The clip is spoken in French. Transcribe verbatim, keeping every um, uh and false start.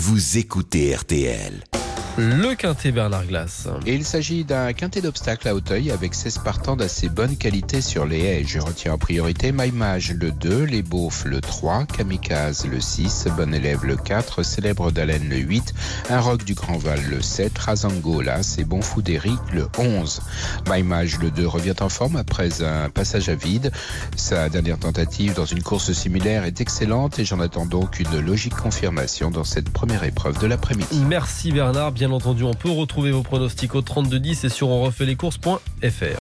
vous écoutez R T L. Le quintet Bernard Glass. Et il s'agit d'un quintet d'obstacles à Auteuil avec seize partants d'assez bonne qualité sur les haies. Je retiens en priorité Maïmage le deux, Les Beaufs le trois, Kamikaze le six, Bon Élève le quatre, Célèbre d'Haleine le huit, Un Roc du Grand Val le sept, Razango l'As et Bon Fou d'Éric le onze. Maïmage le deux revient en forme après un passage à vide. Sa dernière tentative dans une course similaire est excellente et j'en attends donc une logique confirmation dans cette première épreuve de l'après-midi. Merci Bernard. Bien entendu, on peut retrouver vos pronostics au trente-deux dix et sur on refait les courses point f r.